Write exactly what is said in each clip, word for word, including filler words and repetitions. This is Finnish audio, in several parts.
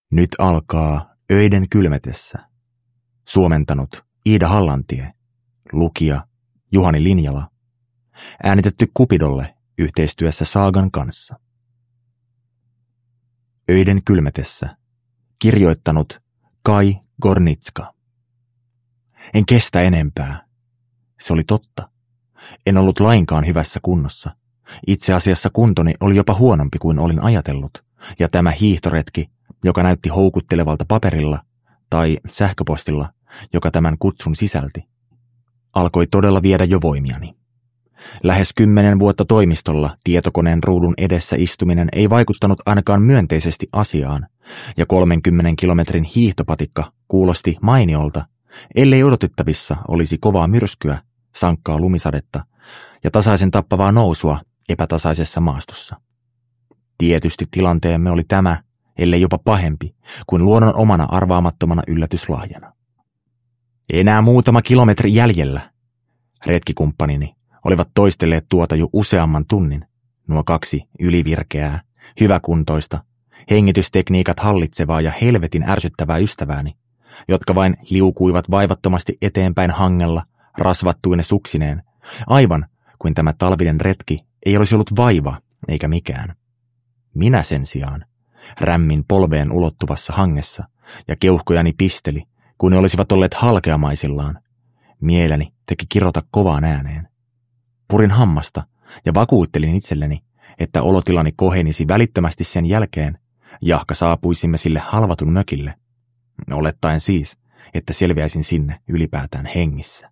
Nyt alkaa Öiden kylmetessä. Suomentanut Iida Hallantie. Lukija Juhani Linjala. Äänitetty Kupidolle yhteistyössä Saagan kanssa. Öiden kylmetessä. Kirjoittanut Kai Gornitska. En kestä enempää. Se oli totta. En ollut lainkaan hyvässä kunnossa. Itse asiassa kuntoni oli jopa huonompi kuin olin ajatellut, ja tämä hiihtoretki, joka näytti houkuttelevalta paperilla tai sähköpostilla, joka tämän kutsun sisälti, alkoi todella viedä jo voimiani. Lähes kymmenen vuotta toimistolla tietokoneen ruudun edessä istuminen ei vaikuttanut ainakaan myönteisesti asiaan, ja kolmenkymmenen kilometrin hiihtopatikka kuulosti mainiolta, ellei odotettavissa olisi kovaa myrskyä, sankkaa lumisadetta ja tasaisen tappavaa nousua epätasaisessa maastossa. Tietysti tilanteemme oli tämä, ellei jopa pahempi, kuin luonnon omana arvaamattomana yllätyslahjana. Enää muutama kilometri jäljellä. Retkikumppanini olivat toistelleet tuota jo useamman tunnin, nuo kaksi ylivirkeää, hyväkuntoista, hengitystekniikat hallitsevaa ja helvetin ärsyttävää ystävääni, jotka vain liukuivat vaivattomasti eteenpäin hangella, rasvattuine suksineen, aivan kuin tämä talvinen retki ei olisi ollut vaiva eikä mikään. Minä sen sijaan rämmin polveen ulottuvassa hangessa ja keuhkojani pisteli, kun ne olisivat olleet halkeamaisillaan. Mieleni teki kirota kovaan ääneen. Purin hammasta ja vakuuttelin itselleni, että olotilani kohenisi välittömästi sen jälkeen, jahka saapuisimme sille halvatun mökille, olettaen siis, että selviäisin sinne ylipäätään hengissä.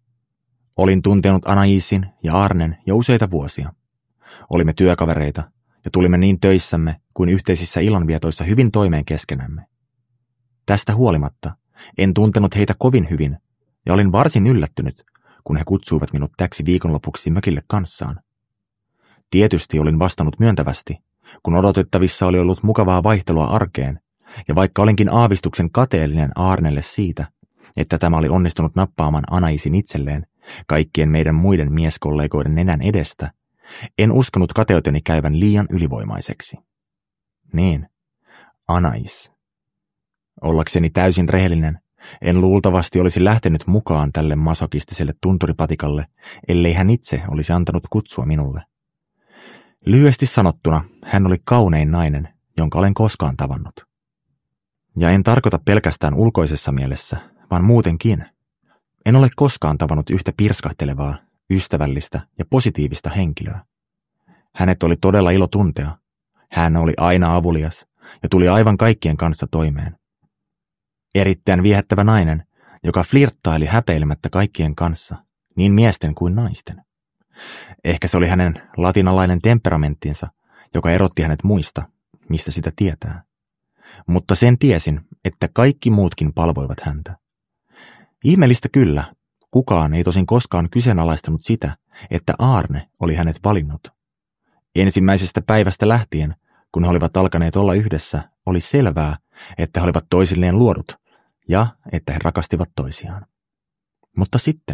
Olin tuntenut Anaisin ja Arnen jo useita vuosia. Olimme työkavereita ja tulimme niin töissämme kuin yhteisissä illanvietoissa hyvin toimeen keskenämme. Tästä huolimatta en tuntenut heitä kovin hyvin ja olin varsin yllättynyt, kun he kutsuivat minut täksi viikonlopuksi mökille kanssaan. Tietysti olin vastannut myöntävästi, kun odotettavissa oli ollut mukavaa vaihtelua arkeen, ja vaikka olinkin aavistuksen kateellinen Arnelle siitä, että tämä oli onnistunut nappaamaan Anaisin itselleen kaikkien meidän muiden mieskollegoiden nenän edestä, en uskonut kateuteni käyvän liian ylivoimaiseksi. Niin, Anais. Ollakseni täysin rehellinen, en luultavasti olisi lähtenyt mukaan tälle masokistiselle tunturipatikalle, ellei hän itse olisi antanut kutsua minulle. Lyhyesti sanottuna, hän oli kaunein nainen, jonka olen koskaan tavannut. Ja en tarkoita pelkästään ulkoisessa mielessä, vaan muutenkin. En ole koskaan tavannut yhtä pirskahtelevaa, ystävällistä ja positiivista henkilöä. Hänet oli todella ilo tuntea. Hän oli aina avulias ja tuli aivan kaikkien kanssa toimeen. Erittäin viehättävä nainen, joka flirttaili häpeilemättä kaikkien kanssa, niin miesten kuin naisten. Ehkä se oli hänen latinalainen temperamenttinsa, joka erotti hänet muista, mistä sitä tietää. Mutta sen tiesin, että kaikki muutkin palvoivat häntä. Ihmeellistä kyllä, kukaan ei tosin koskaan kyseenalaistanut sitä, että Arne oli hänet valinnut. Ensimmäisestä päivästä lähtien, kun he olivat alkaneet olla yhdessä, oli selvää, että he olivat toisilleen luodut ja että he rakastivat toisiaan. Mutta sitten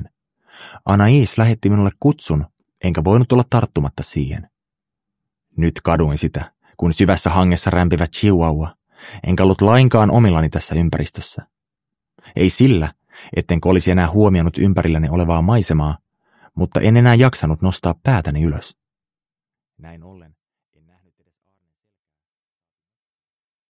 Anais lähetti minulle kutsun, enkä voinut olla tarttumatta siihen. Nyt kaduin sitä, kun syvässä hangessa rämpivä chihuahua, enkä ollut lainkaan omillani tässä ympäristössä. Ei sillä, ettenkö olisi enää huomioinut ympärilläni olevaa maisemaa, mutta en enää jaksanut nostaa päätäni ylös. Näin ollen